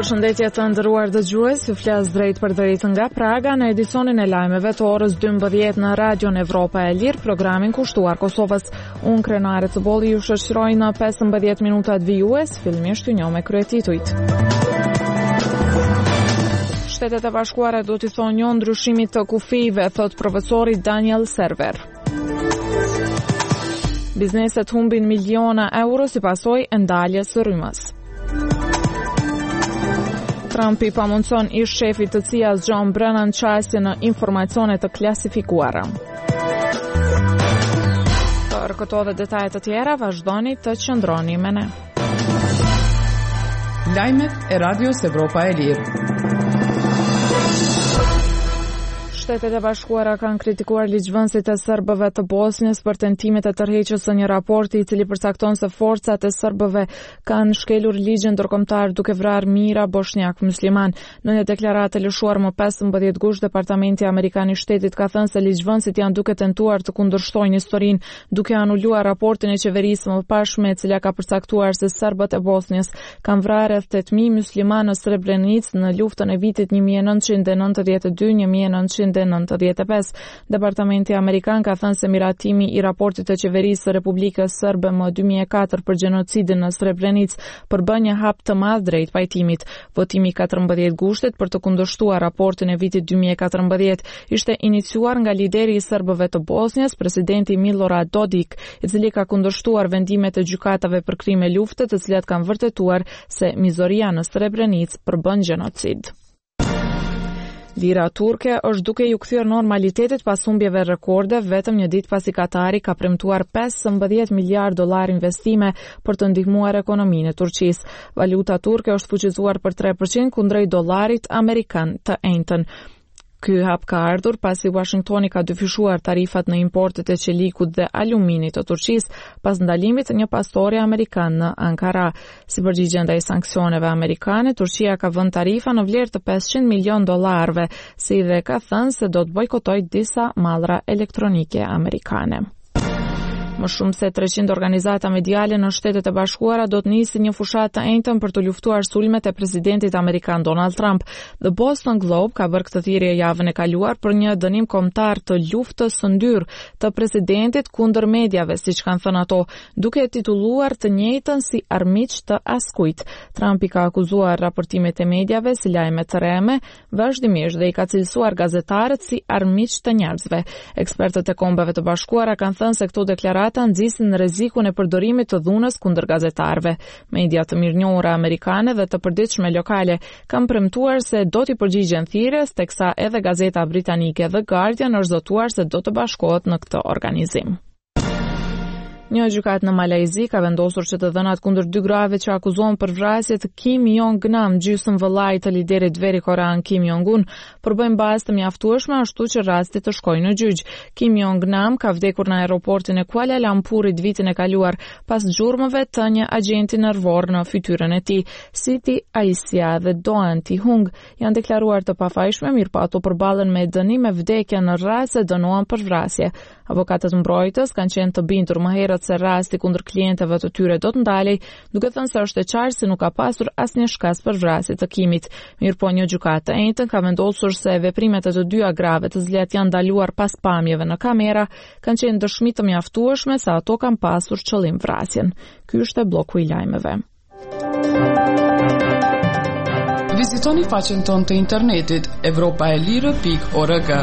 Përshëndetje të nderuar dëgjues, ju flas drejt për drejt nga Praga në edicionin e lajmeve të orës 12 në Radion Evropa e Lirë, programin kushtuar Kosovës. Unë Krenare Cëbolli ju shoqëroj në 15 minutat vijues, fillimisht ju njoh me kryetitujt. Shtetet e Bashkuara do t'i thonë jo ndryshimit të kufive, thot profesori Daniel Server. Bizneset humbin miliona euro si pasojë e ndaljes së rrymës. Trumpi pamundson ish shefit të CIA John Brennan qasje në informacione të klasifikuara. Për këto dhe detajet të tjera, vazhdoni të qëndroni me ne. Lajmet e Radios Evropa e Lirë. Shtetet e Bashkuara kanë kritikuar ligjvënësit e serbëve të Bosnjës për tentimet e tërheqjes së një raporti i cili përcakton se forcat e serbëve kanë shkelur ligjin ndërkombëtar duke vrarë mijëra bosnjak musliman. Në një deklaratë lëshuar më 15 gusht, Departamenti Amerikan i Shtetit ka thënë se ligjvënësit janë duke tentuar të kundërshtojnë historinë duke anuluar raportin e qeverisë më pashme e cila ka përcaktuar se serbët e Bosnjës kanë vrarë rreth 8000 muslimanë në Srebrenicë në luftën e vitit 1992-1995. Departamenti Amerikan ka thënë se miratimi i raportit të qeverisë së Republikës Serbe më 2004 për gjenocidin në Srebrenicë përbën një hap të madh drejt pajtimit. Votimi 14 gushtit për të kundërshtuar raportin e vitit 2014 ishte iniciuar nga lideri i serbëve të Bosnjës, presidenti Milorad Dodik, i cili ka kundërshtuar vendimet e gjykatave për krime lufte, të cilat kanë vërtetuar se mizoria në Srebrenicë përbën gjenocid. Lira turke është duke ju kthyer normalitetit pas humbjeve rekorde, vetëm një ditë pasi Katari ka premtuar 15 miliard dollar investime për të ndihmuar ekonominë e Turqisë. Valuta turke është fuqizuar për 3% kundrejt dollarit amerikan të njëjtën. Ky hap ka ardhur pasi Washingtoni ka dyfishuar tarifat në importet e qelikut dhe aluminit të Turqisë pas ndalimit të një pastori amerikan në Ankara. Si përgjigje ndaj sanksioneve amerikane, Turqia ka vënë tarifa në vlerë të 500 milion dollarëve, si dhe ka thënë se do të bojkotojë disa mallra elektronike amerikane. Më shumë se 300 organizata mediale në Shtetet e Bashkuara do të nisë një fushat të njëjtën për të luftuar sulmet e presidentit amerikan Donald Trump. The Boston Globe ka bërë këtë thirrje javën e kaluar për një dënim kombëtar të luftës së ndyrë të presidentit kundër medjave, siç kanë thënë ato, duke titulluar të njëjtën si armiq të askujt. Trump i ka akuzuar raportimet e medjave si lajme të rreme vazhdimisht dhe i ka cilësuar gazetarët si armiq të njerëzve. Ekspertët e Kombeve të Bashkuara kanë thënë se këto deklarata nxisin rrezikun e përdorimit të dhunës kundër gazetarëve. Media të mirënjohura amerikane dhe të përditshme lokale kanë premtuar se do t'i përgjigjen thirrjes, teksa edhe gazeta britanike The Guardian është zotuar se do të bashkohet në këtë organizim. Një gjykat në Malajzi ka vendosur që të dhënat kundër 2 grave që akuzohen për vrasje të Kim Jong-nam, gjysmë vëllai të liderit verikorean Kim Jong-un, përbëjnë bazë të mjaftueshme ashtu që rasti të shkojë në gjyq. Kim Jong-nam ka vdekur në aeroportin e Kuala Lumpurit vitin e kaluar pas gjurmëve të një agjenti nervor në fytyrën e tij. Siti Aisia dhe Doan Ti-hung janë deklaruar të pafajshme, mirëpo ato përballen me dënim me vdekje në rast se dënohen për vrasje. Avokatët mbrojtës kanë qenë të bindur më herët se rasti kundër klientëve të tyre do të ndalej, duke thënë se është e qartë se nuk ka pasur asnjë shkas për vrasje të Kimit. Mirëpo një gjykatë të njëjtën ka vendosur se veprimet e të 2 grave të cilat janë ndaluar pas pamjeve në kamera kanë qenë dëshmi të mjaftueshme se ato kanë pasur qëllim vrasjen. Ky është bloku i lajmeve. Vizitoni faqen tonë të internetit europaelire.org.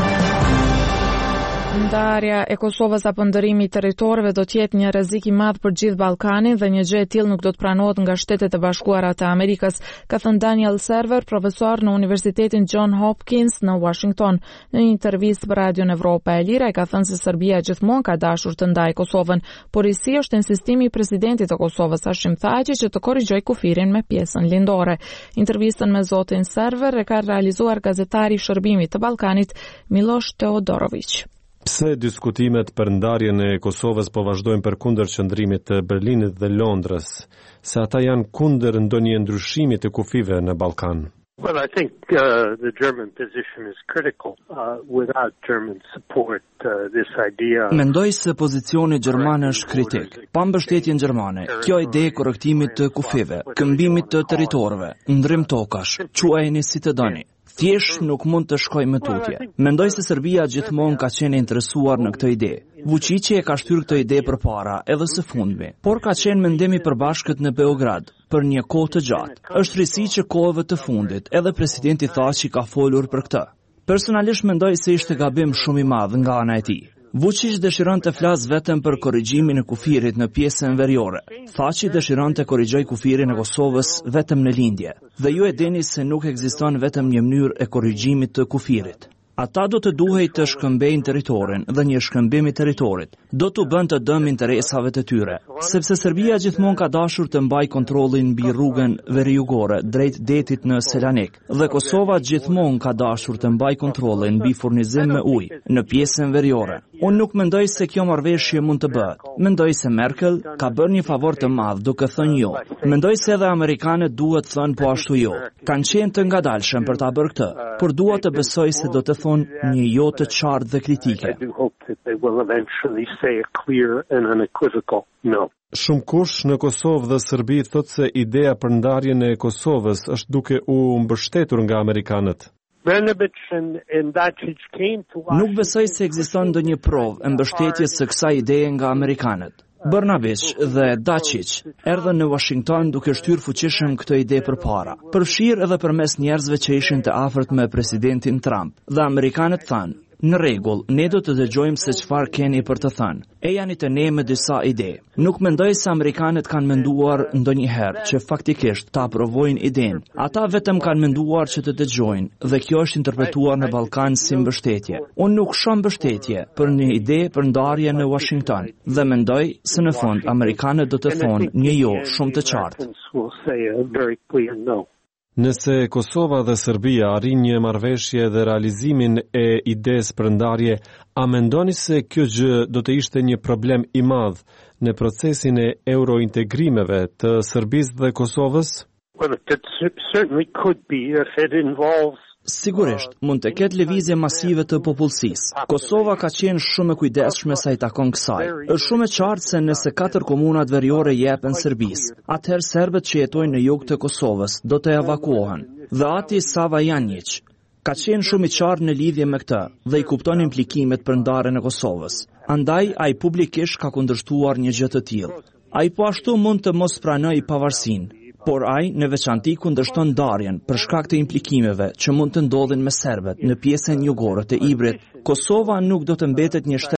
Ndarja e Kosovës apo ndërimi i territorëve do të jetë një rrezik i madh për gjithë Ballkanin dhe një gjë e tillë nuk do të pranohet nga Shtetet e Bashkuara të Amerikës, ka thënë Daniel Server, profesor në Universitetin John Hopkins në Washington. Në një intervistë për Radion Evropa e Lirë, ai ka thënë se Serbia gjithmonë ka dashur të ndajë Kosovën, por i si është insistimi i presidentit të Kosovës Hashim Thaçi që të korrigjojë kufirin me pjesën lindore. Intervistën me zotin Server e ka realizuar gazetari i Shërbimit të Ballkanit Miloš Teodorović. Pse diskutimet për ndarjen e Kosovës po vazhdojnë përkundër qëndrimit të Berlinit dhe Londrës, se ata janë kundër ndonjë ndryshimi të kufive në Ballkan? Well, I think the German position is critical. Without German support, this idea. Mendoj se pozicioni gjerman është kritik. Pa mbështetjen gjermane, kjo ide e korrektimit të kufive, këmbimit të territorëve, ndrim tokash, quajeni si të doni, thjesht nuk mund të shkojë më tutje. Mendoj se Serbia gjithmonë ka qenë interesuar në këtë ide. Vučići e ka shtyrë këtë ide përpara edhe së fundmi, por ka qenë mendimi përbashkët në Beograd për një kohë të gjatë. Është risi që kohëve të fundit edhe presidenti Thaçi ka folur për këtë. Personalisht mendoj se ishte gabim shumë i madh nga ana e tij. Vučić dëshiron të flas vetëm për korrigjimin e kufirit në pjesën veriore. Thaçi dëshiron të korrigjoj kufirin e Kosovës vetëm në lindje. Dhe ju e dini se nuk ekziston vetëm një mënyrë e korrigjimit të kufirit. Ata do të duhej të shkëmbejnë territorin dhe një shkëmbim i territorit do të bën të dëm interesave të tyre, sepse Serbia gjithmonë ka dashur të mbajë kontrollin mbi rrugën veriugore drejt detit në Selanik dhe Kosova gjithmonë ka dashur të mbajë kontrollin mbi furnizim me ujë në pjesën veriore. Unë nuk mendoj se kjo marrëveshje mund të bëhet. Mendoj se Merkel ka bërë një favor të madh duke thënë jo. Mendoj se edhe amerikanët duhet thënë po ashtu jo. Kanë qenë të ngadalshëm për ta bërë këtë, por dua të besoj se do të thonë një jo të qartë dhe kritike. Shumë kush në Kosovë dhe Serbi thotë se ideja për ndarjen e Kosovës është duke u mbështetur nga amerikanët. Nuk besoj se ekziston ndonjë provë e mbështetjes së kësaj ideje nga amerikanët. Brnabić dhe Dačić erdhën në Washington duke shtyrë fuqishëm këtë ide përpara, përfshirë edhe përmes njerëzve që ishin të afërt me presidentin Trump, dhe amerikanët thanë: "Në rregull, ne do të dëgjojmë se çfarë keni për të thënë. Ejani të ne me disa ide." Nuk mendoj se amerikanët kanë menduar ndonjëherë që faktikisht ta aprovojnë idenë. Ata vetëm kanë menduar që të dëgjojnë dhe kjo është interpretuar në Ballkan si mbështetje. Unë nuk shoh mbështetje për një ide për ndarje në Washington dhe mendoj se në fund amerikanët do të thonë një jo shumë të qartë. Nëse Kosova dhe Serbia arrin një marrëveshje dhe realizimin e idesë për ndarje, a mendoni se kjo gjë do të ishte një problem i madh në procesin e eurointegrimeve të Serbisë dhe Kosovës? Sigurisht, mund të ketë lëvizje masive të popullsisë. Kosova ka qenë shumë e kujdesshme sa i takon kësaj. Është shumë e qartë se nëse 4 komunat veriore jepen Serbisë, atëherë serbët që jetojnë në jug të Kosovës do të evakuohen. Dhe Ati Sava Janjić ka qenë shumë i qartë në lidhje me këtë dhe i kupton implikimet për ndarjen e Kosovës. Andaj ai publikisht ka kundërshtuar një gjë të tillë. Ai po ashtu mund të mos pranojë pavarësinë, por ai në veçanti kundërshton ndarjen për shkak të implikimeve që mund të ndodhin me serbët në pjesën jugore të Ibrit. Kosova nuk do të mbetet një